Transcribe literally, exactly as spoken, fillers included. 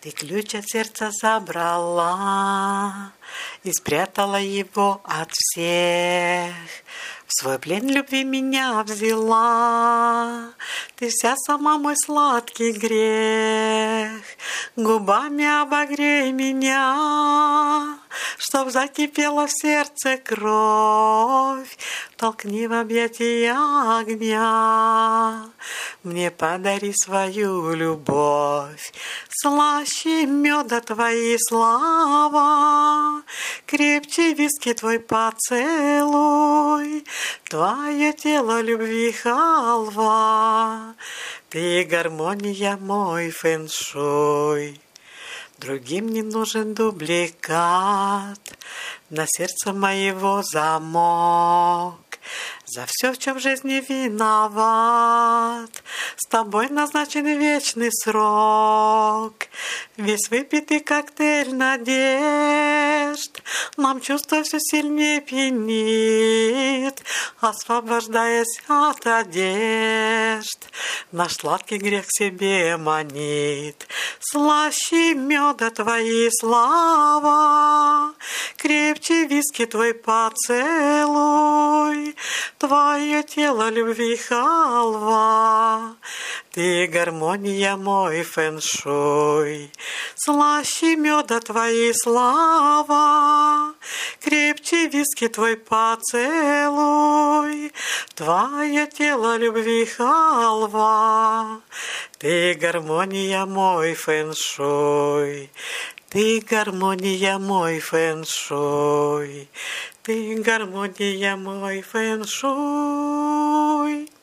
Ты ключ от сердца забрала и спрятала его от всех. В свой плен любви меня взяла, ты вся сама мой сладкий грех. Губами обогрей меня, чтоб закипела в сердце кровь. Толкни в объятия огня, мне подари свою любовь. Слаще меда твои слова, крепче виски твой поцелуй, твое тело любви халва, ты гармония мой фэн-шуй. Другим не нужен дубликат, на сердце моего замок. За все, в чем в жизни виноват, с тобой назначен вечный срок. Весь выпитый коктейль надежд нам чувство все сильнее пьянит, освобождаясь от одежд, наш сладкий грех к себе манит. Слаще меда твои слова, крепче виски твой поцелуй, твое тело любви халва, ты гармония мой фэн-шуй. Слаще меда твои слова, крепче виски твой поцелуй, твое тело любви халва, ты гармония мой фэн-шуй. Ты гармония мой фэн-шуй, ты гармония мой фэн-шуй.